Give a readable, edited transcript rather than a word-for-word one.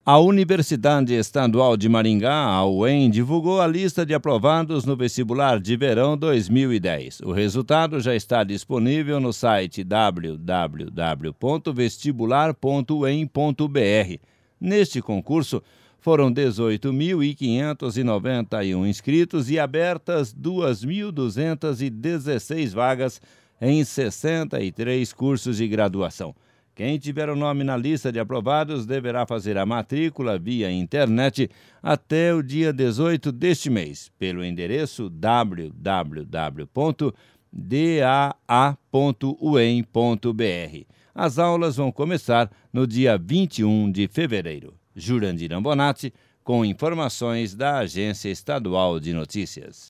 A Universidade Estadual de Maringá, a UEM, divulgou a lista de aprovados no vestibular de verão 2010. O resultado já está disponível no site www.vestibular.uem.br. Neste concurso, foram 18.591 inscritos e abertas 2.216 vagas em 63 cursos de graduação. Quem tiver o nome na lista de aprovados deverá fazer a matrícula via internet até o dia 18 deste mês, pelo endereço www.daa.uem.br. As aulas vão começar no dia 21 de fevereiro. Jurandir Ambonati, com informações da Agência Estadual de Notícias.